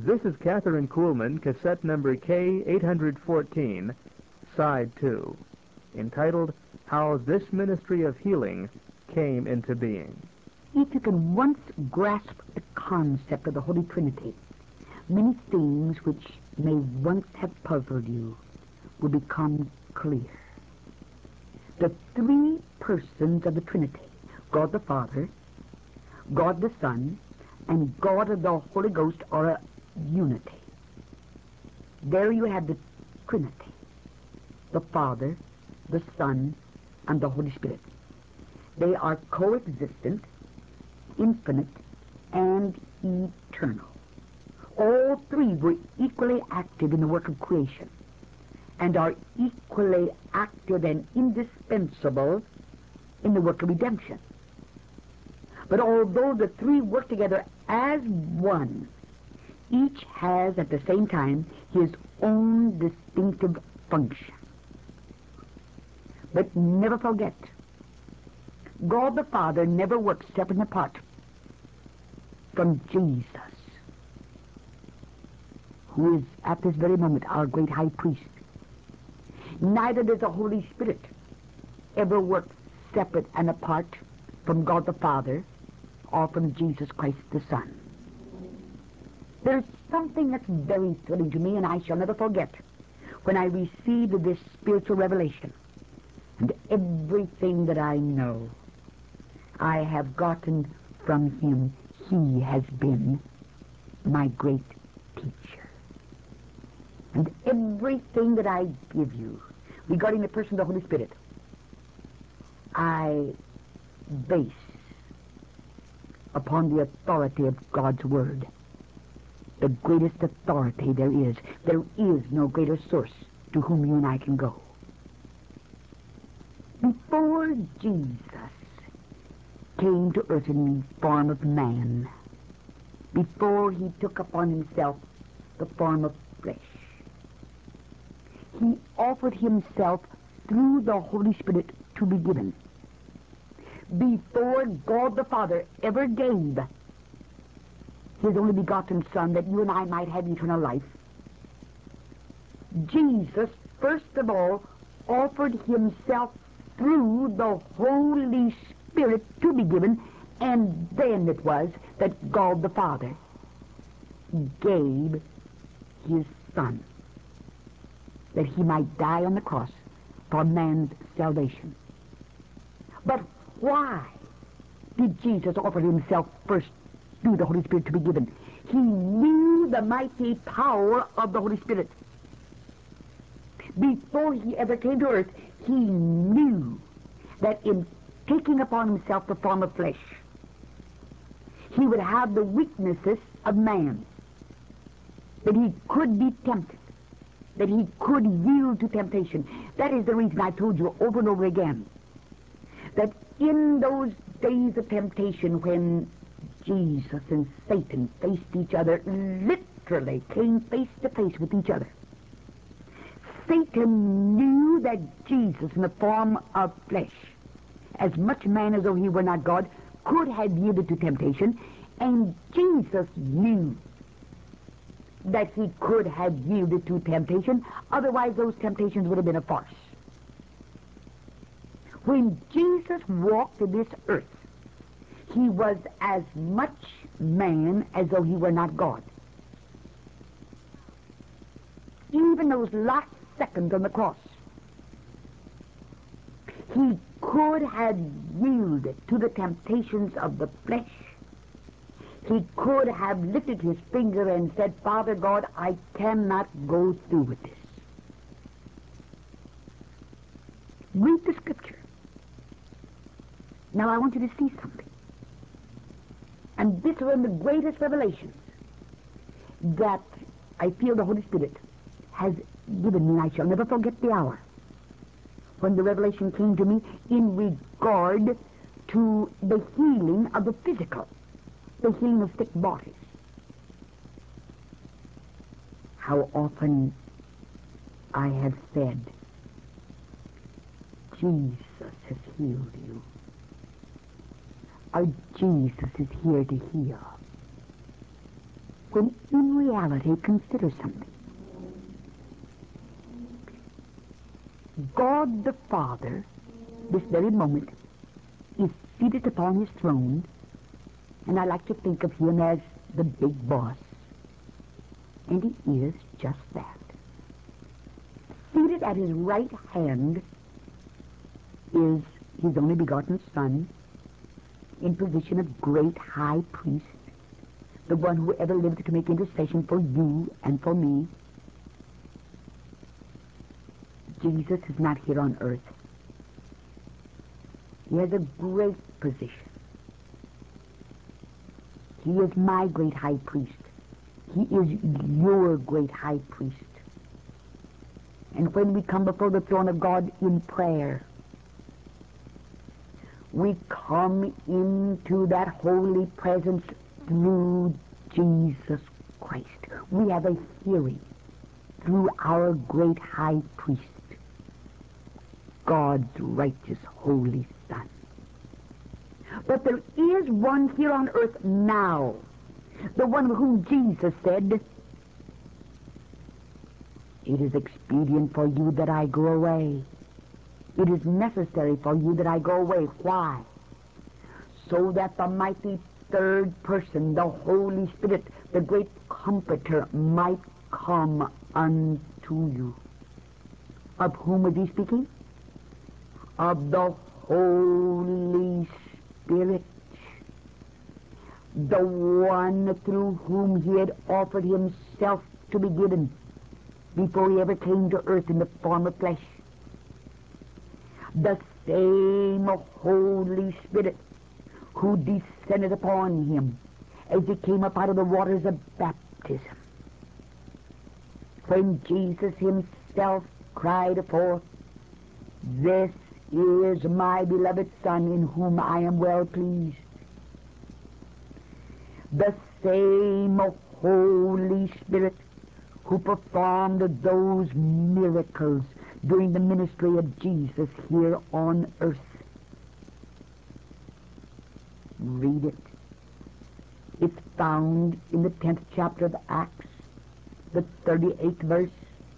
This is Catherine Kuhlman, cassette number K814, side 2, entitled How This Ministry of Healing Came into Being. If you can once grasp the concept of the Holy Trinity, many things which may once have puzzled you will become clear. The three persons of the Trinity, God the Father, God the Son, and God the Holy Ghost, are a unity. There you have the Trinity, the Father, the Son, and the Holy Spirit. They are coexistent, infinite, and eternal. All three were equally active in the work of creation and are equally active and indispensable in the work of redemption. But although the three work together as one, each has at the same time his own distinctive function. But never forget, God the Father never works separate and apart from Jesus, who is at this very moment our great high priest. Neither does the Holy Spirit ever work separate and apart from God the Father or from Jesus Christ the Son. There's something that's very thrilling to me, and I shall never forget when I received this spiritual revelation. And everything that I know, I have gotten from him. He has been my great teacher. And everything that I give you regarding the person of the Holy Spirit, I base upon the authority of God's Word. The greatest authority there is. There is no greater source to whom you and I can go. Before Jesus came to earth in the form of man, before he took upon himself the form of flesh, he offered himself through the Holy Spirit to be given. Before God the Father ever gave his only begotten Son that you and I might have eternal life, Jesus first of all offered himself through the Holy Spirit to be given, and then it was that God the Father gave his Son that he might die on the cross for man's salvation. But why did Jesus offer himself first through the Holy Spirit to be given? He knew the mighty power of the Holy Spirit. Before he ever came to earth, he knew that in taking upon himself the form of flesh, he would have the weaknesses of man, that he could be tempted, that he could yield to temptation. That is the reason I told you over and over again that in those days of temptation when Jesus and Satan faced each other, literally came face to face with each other, Satan knew that Jesus, in the form of flesh, as much man as though he were not God, could have yielded to temptation, and Jesus knew that he could have yielded to temptation, otherwise those temptations would have been a farce. When Jesus walked this earth, he was as much man as though he were not God. Even those last seconds on the cross, he could have yielded to the temptations of the flesh. He could have lifted his finger and said, Father God, I cannot go through with this. Read the Scripture. Now I want you to see something. And this is one of the greatest revelations that I feel the Holy Spirit has given me. I shall never forget the hour when the revelation came to me in regard to the healing of the physical, the healing of sick bodies. How often I have said, Jesus has healed you. Our Jesus is here to heal. when in reality, consider something. God the Father, this very moment, is seated upon his throne, and I like to think of him as the big boss. And he is just that. Seated at his right hand is his only begotten Son, in position of great high priest, the one who ever lived to make intercession for you and for me. Jesus is not here on earth. He has a great position. He is my great high priest. He is your great high priest. And when we come before the throne of God in prayer, we come into that holy presence through Jesus Christ. We have a hearing through our great high priest, God's righteous holy Son. But there is one here on earth now, the one whom Jesus said, "It is expedient for you that I go away. It is necessary for you that I go away." Why? So that the mighty third person, the Holy Spirit, the great Comforter, might come unto you. Of whom is he speaking? Of the Holy Spirit, the one through whom he had offered himself to be given before he ever came to earth in the form of flesh. The same Holy Spirit who descended upon him as he came up out of the waters of baptism. When Jesus himself cried forth, "This is my beloved Son, in whom I am well pleased." The same Holy Spirit who performed those miracles during the ministry of Jesus here on earth. Read it. It's found in the 10th chapter of Acts, the 38th verse.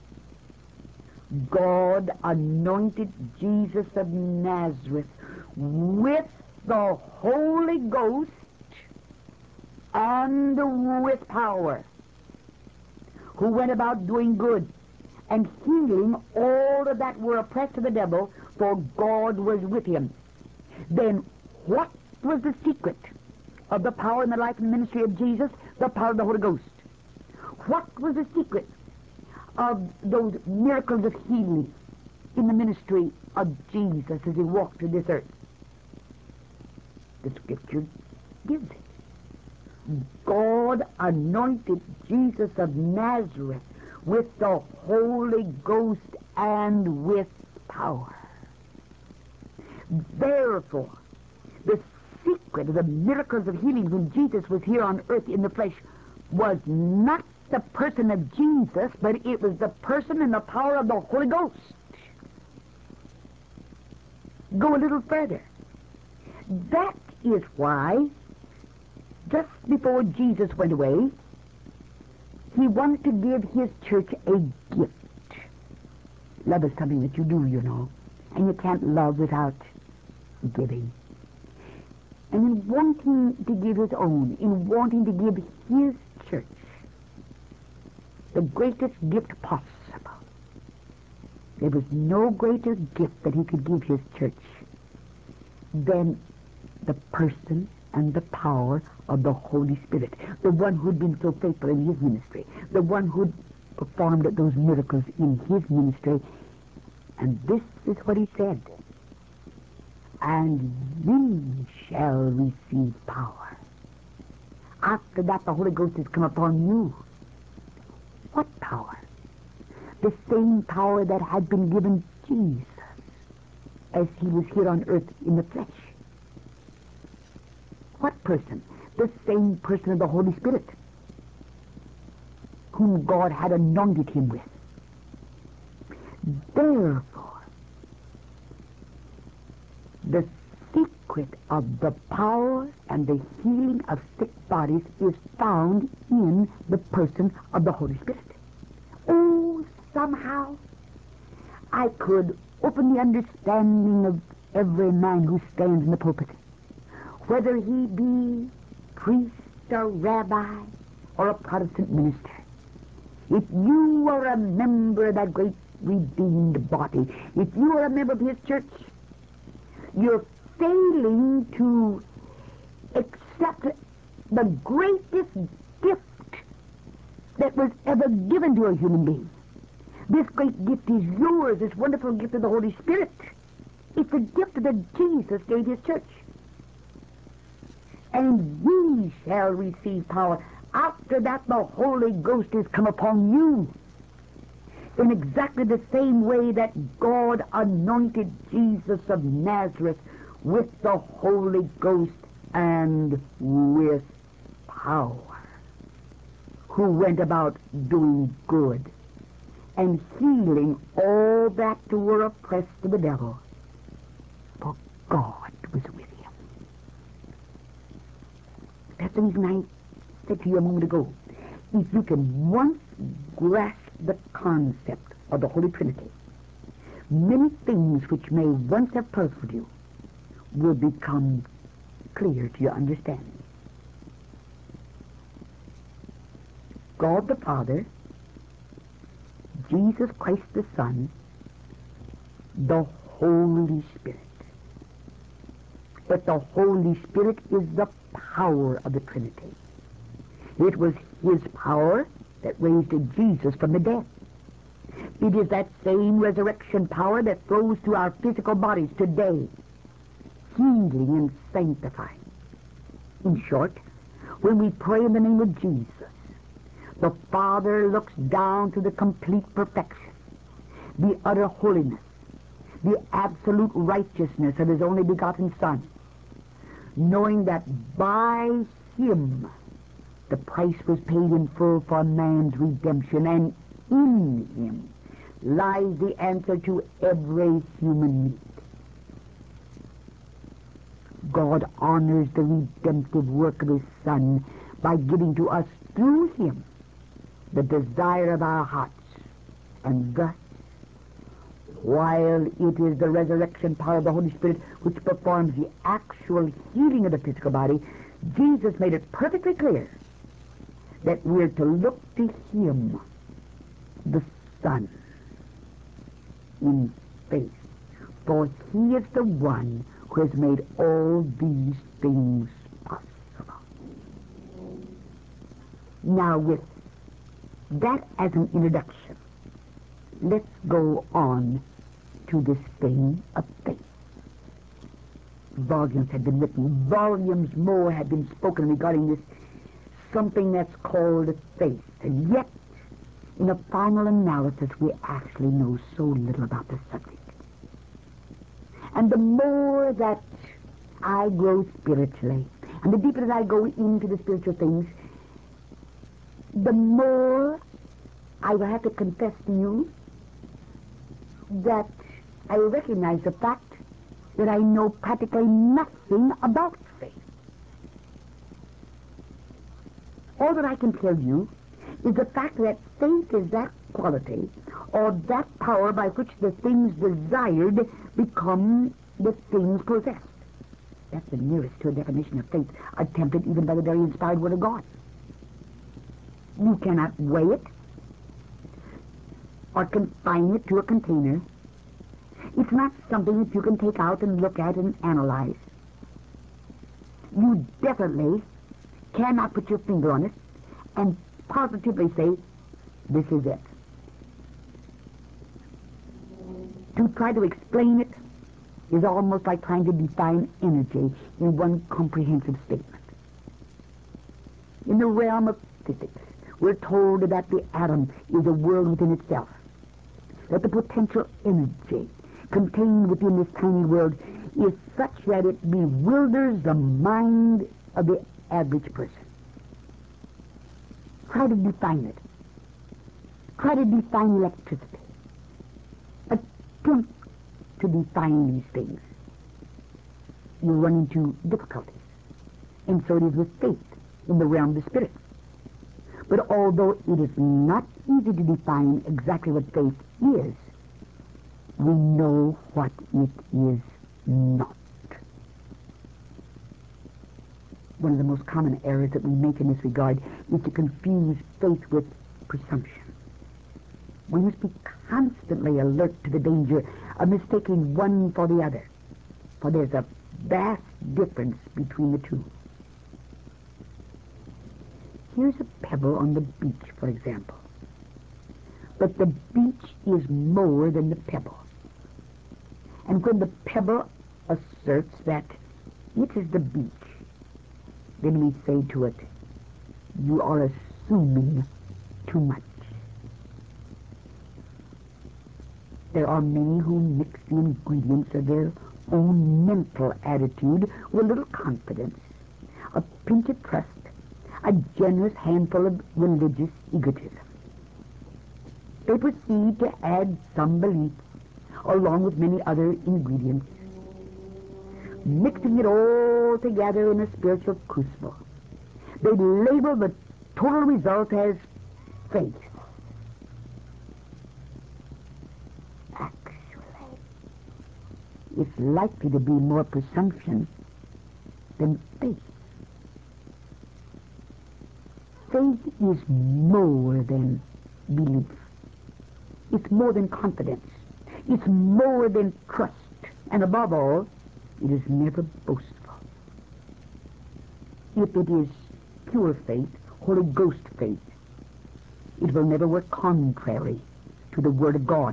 God anointed Jesus of Nazareth with the Holy Ghost and with power, who went about doing good and healing all that were oppressed of the devil, for God was with him. Then what was the secret of the power and the life and ministry of Jesus? The power of the Holy Ghost. What was the secret of those miracles of healing in the ministry of Jesus as he walked through this earth? The Scripture gives it. God anointed Jesus of Nazareth with the Holy Ghost and with power. Therefore, the secret of the miracles of healing when Jesus was here on earth in the flesh was not the person of Jesus, but it was the person and the power of the Holy Ghost. Go a little further. That is why, just before Jesus went away, he wanted to give his church a gift. Love is something that you do, you know, and you can't love without giving. And in wanting to give his own, in wanting to give his church the greatest gift possible, there was no greater gift that he could give his church than the person and the power of the Holy Spirit, the one who'd been so faithful in his ministry, the one who'd performed those miracles in his ministry. And this is what he said: "And ye shall receive power." After that, the Holy Ghost has come upon you. What power? The same power that had been given Jesus as he was here on earth in the flesh. What person? The same person of the Holy Spirit, whom God had anointed him with. Therefore, the secret of the power and the healing of sick bodies is found in the person of the Holy Spirit. Oh, somehow I could open the understanding of every man who stands in the pulpit, whether he be priest or rabbi or a Protestant minister. If you are a member of that great redeemed body, if you are a member of his church, you're failing to accept the greatest gift that was ever given to a human being. This great gift is yours, this wonderful gift of the Holy Spirit. It's a gift that Jesus gave his church. And ye shall receive power. After that, the Holy Ghost is come upon you. In exactly the same way that God anointed Jesus of Nazareth with the Holy Ghost and with power, who went about doing good and healing all that were oppressed of the devil, for God was with him. That's the reason I said to you a moment ago, if you can once grasp the concept of the Holy Trinity, many things which may once have puzzled you will become clear to your understanding. God the Father, Jesus Christ the Son, the Holy Spirit. But the Holy Spirit is the power of the Trinity. It was his power that raised Jesus from the dead. It is that same resurrection power that flows through our physical bodies today, healing and sanctifying. In short, when we pray in the name of Jesus, the Father looks down to the complete perfection, the utter holiness, the absolute righteousness of his only begotten Son, knowing that by him the price was paid in full for man's redemption, and in him lies the answer to every human need. God honors the redemptive work of his Son by giving to us through him the desire of our hearts, and thus, while it is the resurrection power of the Holy Spirit which performs the actual healing of the physical body, Jesus made it perfectly clear that we're to look to him, the Son, in faith, for he is the one who has made all these things possible. Now, with that as an introduction, let's go on to this thing of faith. Volumes have been written, volumes more have been spoken regarding this, something that's called faith. And yet, in a final analysis, we actually know so little about the subject. And the more that I grow spiritually, and the deeper that I go into the spiritual things, the more I will have to confess to you that I recognize the fact that I know practically nothing about faith. All that I can tell you is the fact that faith is that quality or that power by which the things desired become the things possessed. That's the nearest to a definition of faith attempted even by the very inspired Word of God. You cannot weigh it or confine it to a container. It's not something that you can take out and look at and analyze. You definitely cannot put your finger on it and positively say, this is it. To try to explain it is almost like trying to define energy in one comprehensive statement. In the realm of physics, we're told that the atom is a world within itself, that the potential energy contained within this tiny world is such that it bewilders the mind of the average person. Try to define it. Try to define electricity. Attempt to define these things. you run into difficulties. And so it is with faith in the realm of the Spirit. But although it is not easy to define exactly what faith is, we know what it is not. One of the most common errors that we make in this regard is to confuse faith with presumption. We must be constantly alert to the danger of mistaking one for the other, for there's a vast difference between the two. Here's a pebble on the beach, for example. But the beach is more than the pebble. And when the pebble asserts that it is the beach, then we say to it, you are assuming too much. There are many who mix the ingredients of their own mental attitude with a little confidence, a pinch of trust, a generous handful of religious egotism. They proceed to add some belief along with many other ingredients, mixing it all together in a spiritual crucible. They label the total result as faith. Actually, it's likely to be more presumption than faith. Faith is more than belief. It's more than confidence. It's more than trust. And above all, it is never boastful. If it is pure faith, Holy Ghost faith, it will never work contrary to the Word of God.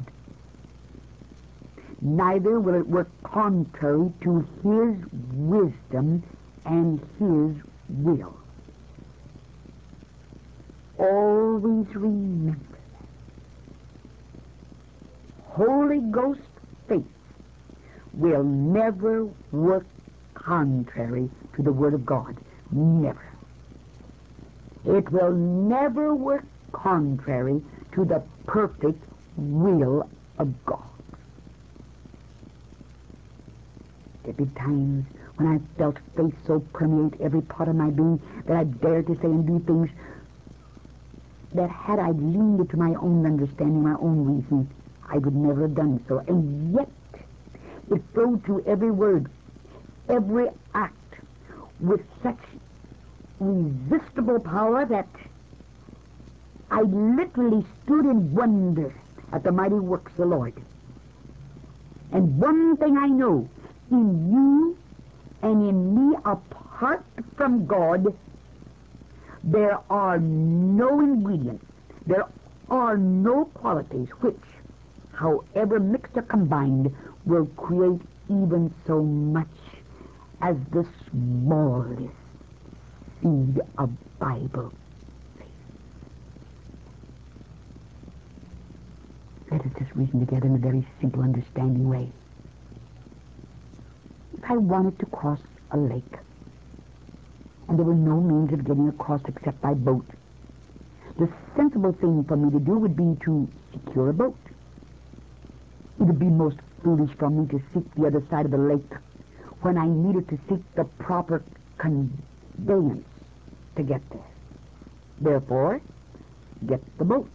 Neither will it work contrary to His wisdom and His will. Always remember that. Holy Ghost faith will never work contrary to the Word of God. Never. It will never work contrary to the perfect will of God. There have been times when I felt faith so permeate every part of my being that I dared to say and do things that had I leaned it to my own understanding, my own reason, I would never have done so. And yet, it flowed through every word, every act, with such irresistible power that I literally stood in wonder at the mighty works of the Lord. And one thing I know, in you and in me, apart from God, there are no ingredients, there are no qualities which, however mixed or combined, will create even so much as the smallest seed of Bible faith. Let us just reason together in a very simple, understanding way. If I wanted to cross a lake, and there were no means of getting across except by boat, the sensible thing for me to do would be to secure a boat. It would be most foolish for me to seek the other side of the lake when I needed to seek the proper conveyance to get there. Therefore, get the boat.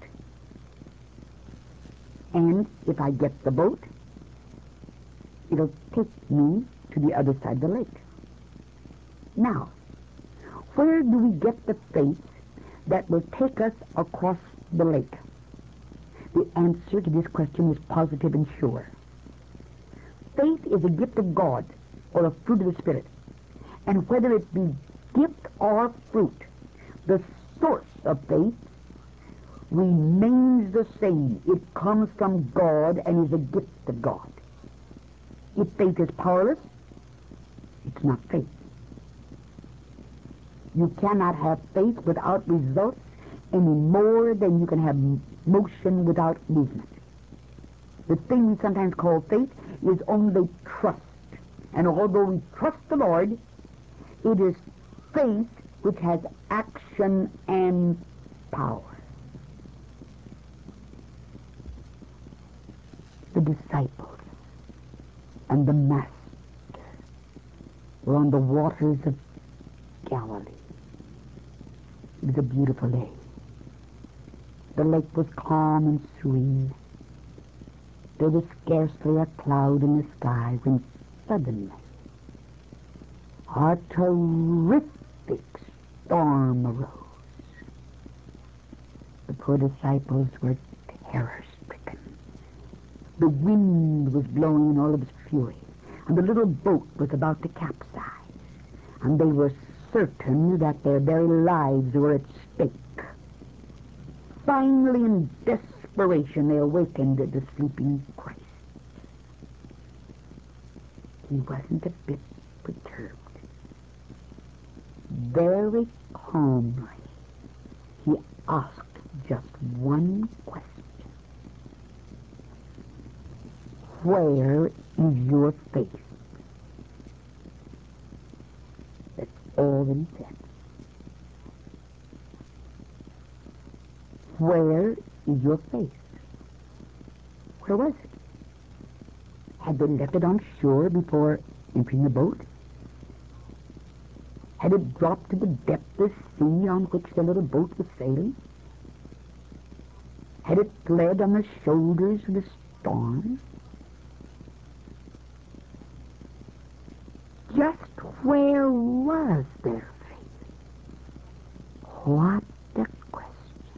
And if I get the boat, it'll take me to the other side of the lake. Now, where do we get the faith that will take us across the lake? The answer to this question is positive and sure. Faith is a gift of God or a fruit of the Spirit. And whether it be gift or fruit, the source of faith remains the same. It comes from God and is a gift of God. If faith is powerless, it's not faith. You cannot have faith without results any more than you can have motion without movement. The thing we sometimes call faith is only trust. And although we trust the Lord, it is faith which has action and power. The disciples and the Master were on the waters of Galilee. It was a beautiful day. The lake was calm and serene. There was scarcely a cloud in the sky when suddenly a terrific storm arose. The poor disciples were terror-stricken. The wind was blowing in all of its fury, and the little boat was about to capsize, and they were certain that their very lives were at stake. Finally, in desperation, they awakened the sleeping Christ. He wasn't a bit perturbed. Very calmly, he asked just one question. Where is your faith? That's all that he said. Where is your faith? Where was it? Had they left it on shore before entering the boat? Had it dropped to the depth of the sea on which the little boat was sailing? Had it fled on the shoulders of the storm? Just where was their faith? What a question.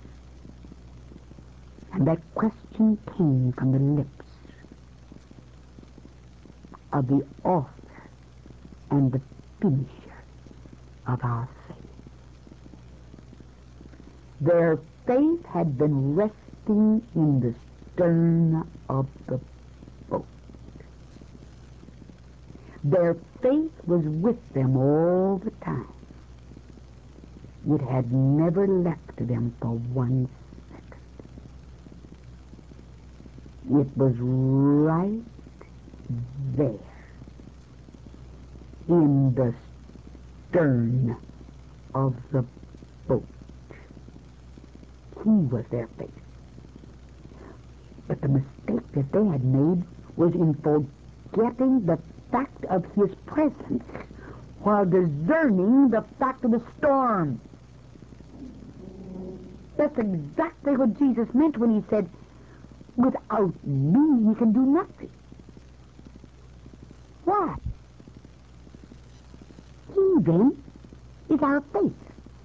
And that question came from the lips of the author and the finisher of our faith. Their faith had been resting in the stern of the boat. Their faith was with them all the time. It had never left them for 1 second. It was right there in the stern of the boat. He was their faith. But the mistake that they had made was in forgetting the fact of his presence while discerning the fact of the storm. That's exactly what Jesus meant when he said, without me you can do nothing. Why? He then is our faith.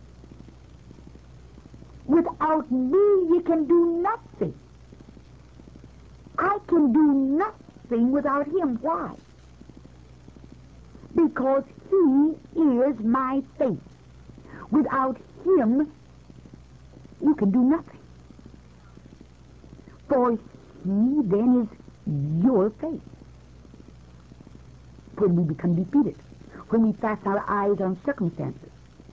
Without me you can do nothing. I can do nothing without him. Why? Because he is my faith. Without him, you can do nothing. For he then is your faith. When we become defeated, when we fasten our eyes on circumstances,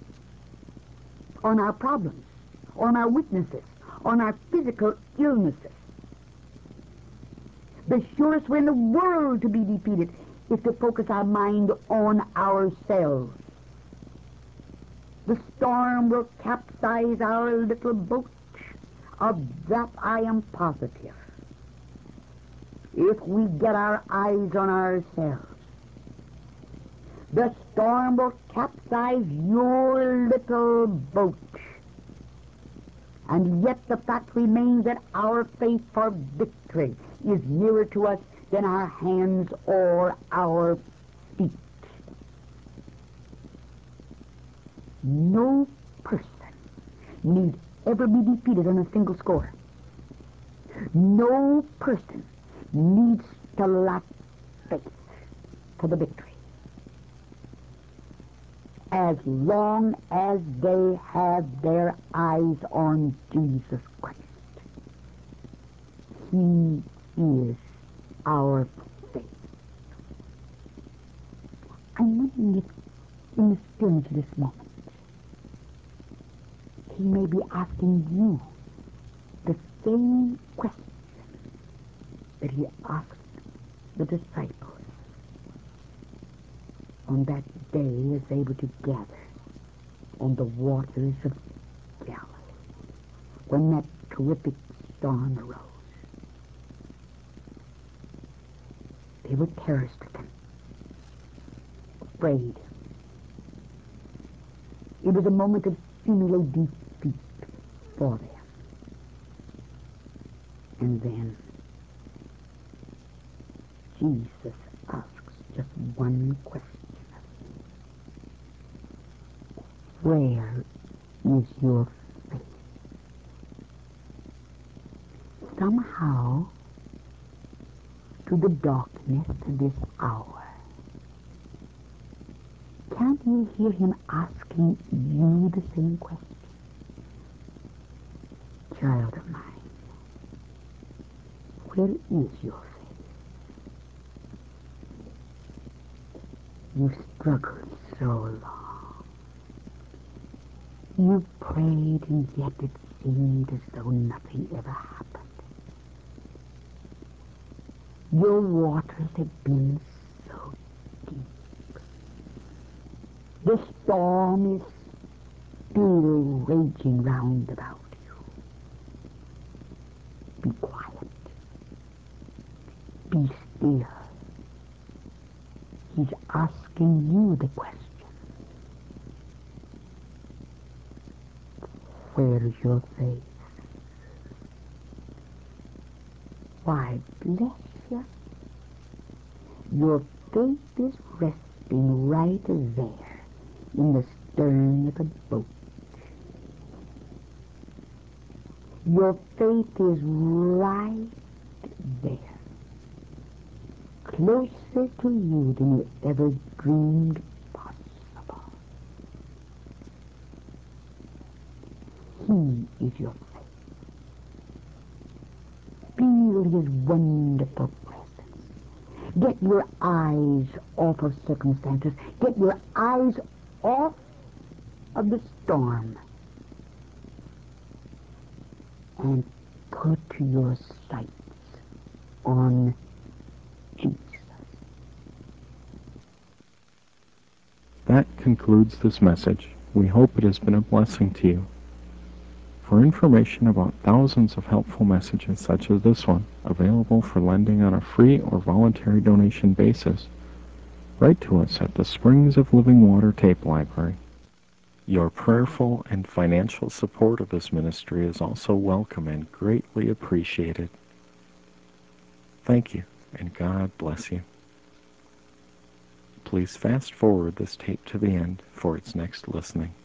on our problems, on our weaknesses, on our physical illnesses, the surest way in the world to be defeated is to focus our mind on ourselves. The storm will capsize our little boat. Of that I am positive. If we get our eyes on ourselves, the storm will capsize your little boat. And yet the fact remains that our faith for victory is nearer to us than our hands or our feet. No person need ever be defeated on a single score. No person needs to lack faith for the victory. As long as they have their eyes on Jesus Christ. He is our faith. I'm wondering if in the stillness of this moment, he may be asking you the same question that he asked the disciples on that day as they were together on the waters of Galilee, when that terrific storm arose. They were terror-stricken. afraid. It was a moment of seemingly defeat for them. And then Jesus asks just one question. Where is your faith? Somehow, to the darkness of this hour, can't you hear him asking you the same question? Child of mine, where is your faith? You've struggled so long. You prayed, and yet it seemed as though nothing ever happened. Your waters have been so deep. The storm is still raging round about you. Be quiet. Be still. He's asking you the question. Where's your faith? Why, bless you. Your faith is resting right there in the stern of the boat. Your faith is right there, closer to you than you ever dreamed possible. He is your faith. Feel his wonderful presence. Get your eyes off of circumstances. Get your eyes off of the storm. And put your sights on Jesus. That concludes this message. We hope it has been a blessing to you. For information about thousands of helpful messages such as this one, available for lending on a free or voluntary donation basis, write to us at the Springs of Living Water Tape Library. Your prayerful and financial support of this ministry is also welcome and greatly appreciated. Thank you, and God bless you. Please fast forward this tape to the end for its next listening.